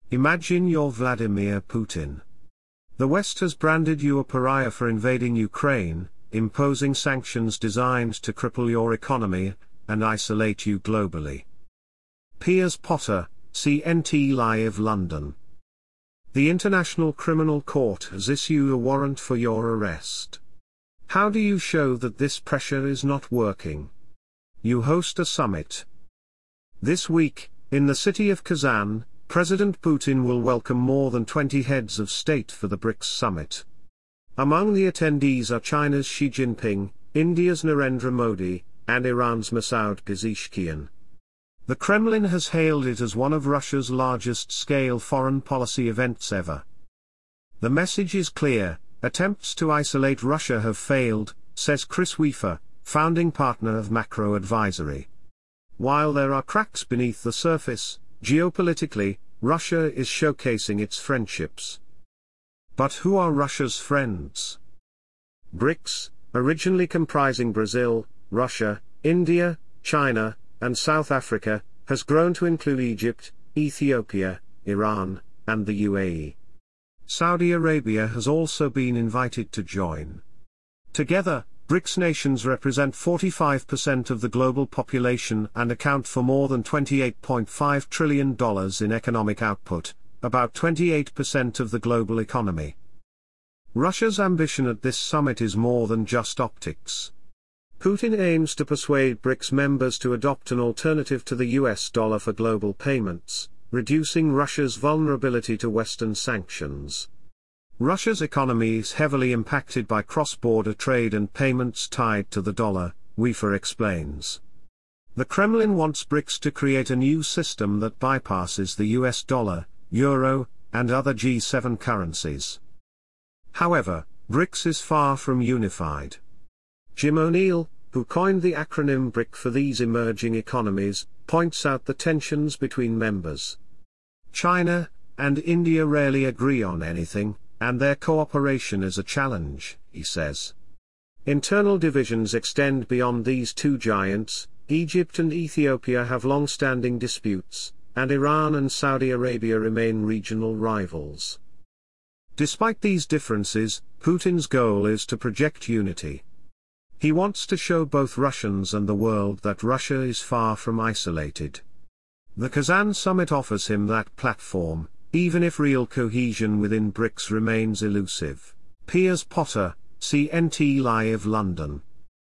Imagine you're Vladimir Putin. The West has branded you a pariah for invading Ukraine, imposing sanctions designed to cripple your economy and isolate you globally. Piers Potter, CNT Live London. The International Criminal Court has issued a warrant for your arrest. How do you show that this pressure is not working? You host a summit. This week, in the city of Kazan, President Putin will welcome more than 20 heads of state for the BRICS summit. Among the attendees are China's Xi Jinping, India's Narendra Modi, and Iran's Masoud Pezeshkian. The Kremlin has hailed it as one of Russia's largest-scale foreign policy events ever. The message is clear: attempts to isolate Russia have failed, says Chris Weafer, founding partner of Macro Advisory. While there are cracks beneath the surface, geopolitically, Russia is showcasing its friendships. But who are Russia's friends? BRICS, originally comprising Brazil, Russia, India, China, and South Africa, has grown to include Egypt, Ethiopia, Iran, and the UAE. Saudi Arabia has also been invited to join. Together, BRICS nations represent 45% of the global population and account for more than $28.5 trillion in economic output, about 28% of the global economy. Russia's ambition at this summit is more than just optics. Putin aims to persuade BRICS members to adopt an alternative to the US dollar for global payments, reducing Russia's vulnerability to Western sanctions. Russia's economy is heavily impacted by cross-border trade and payments tied to the dollar, Weafer explains. The Kremlin wants BRICS to create a new system that bypasses the US dollar, euro, and other G7 currencies. However, BRICS is far from unified. Jim O'Neill, who coined the acronym BRIC for these emerging economies, points out the tensions between members. China and India rarely agree on anything, and their cooperation is a challenge, he says. Internal divisions extend beyond these two giants. Egypt and Ethiopia have long-standing disputes, and Iran and Saudi Arabia remain regional rivals. Despite these differences, Putin's goal is to project unity. He wants to show both Russians and the world that Russia is far from isolated. The Kazan summit offers him that platform, even if real cohesion within BRICS remains elusive. Piers Potter, CNT Live London.